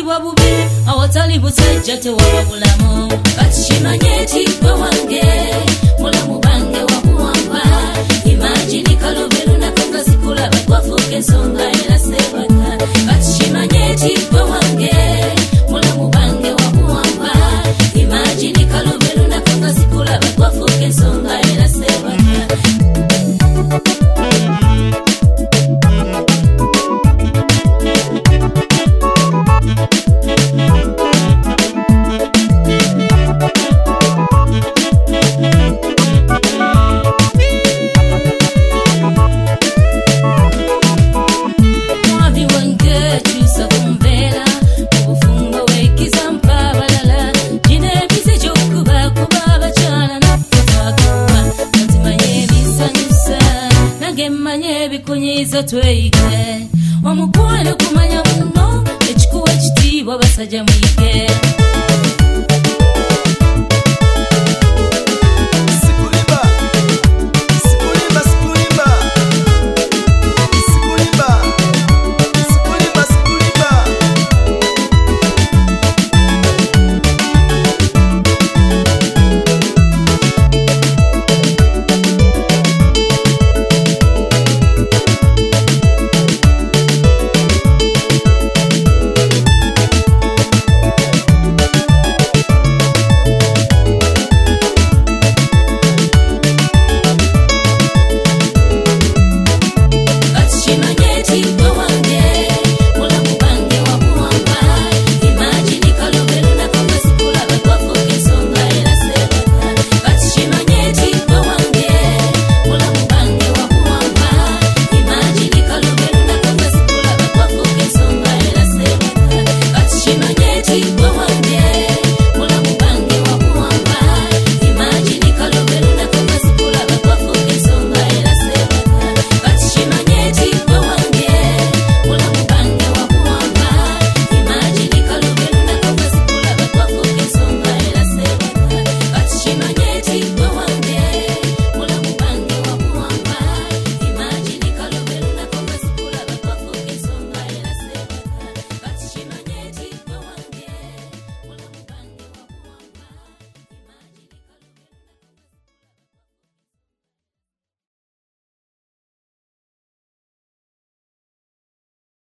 bwa bubi awatali busajja tewabulamu kati kimanyeti gwe wange mulamu bange wakuwamba imagine kalobero nakanga sikulaba gwafuuka ensonga era sebaka kati kimanyeti gwe wange mulamu bange wakuwamba imagine kalobero nakanga sikulaba gwafuuka ensonga era sebaka kunyiza tweyige omukwano kumanya muno ekikuwa ekitiibwa basajja mwige